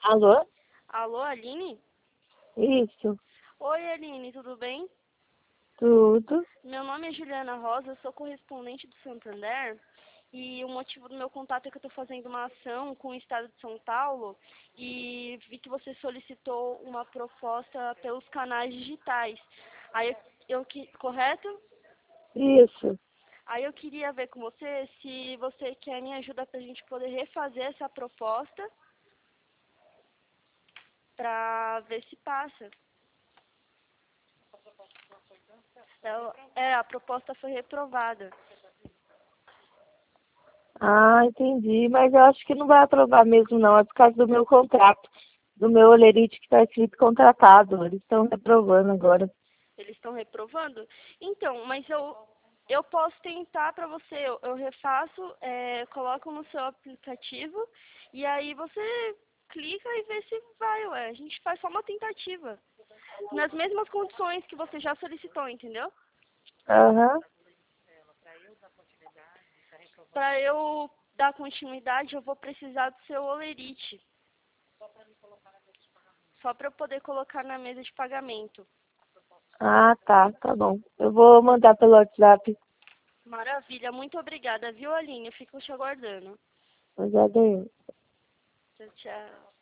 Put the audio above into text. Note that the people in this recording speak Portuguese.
Alô? Alô, Aline? Isso, Oi, Aline, tudo bem? tudo. Meu nome é Juliana Rosa, eu sou correspondente do Santander e o motivo do meu contato é que eu estou fazendo uma ação com o Estado de São Paulo e vi que você solicitou uma proposta pelos canais digitais. Aí correto? Isso. Aí eu queria ver com você se você quer me ajuda para a gente poder refazer essa proposta para ver se passa. A proposta foi reprovada. Ah, entendi. Mas eu acho que não vai aprovar mesmo, não. É por causa do meu contrato, do meu olerite que está escrito contratado. Eles estão reprovando agora. Eles estão reprovando? Então, mas eu posso tentar para você. Eu refaço, coloco no seu aplicativo e aí você clica e vê se vai, ué. A gente faz só uma tentativa. Nas mesmas condições que você já solicitou, entendeu? Aham. Para eu dar continuidade, eu vou precisar do seu olerite. Só para eu poder colocar na mesa de pagamento. Ah, tá bom. Eu vou mandar pelo WhatsApp. Maravilha, muito obrigada, viu, Aline? Eu fico te aguardando. Obrigada aí. Tchau, tchau.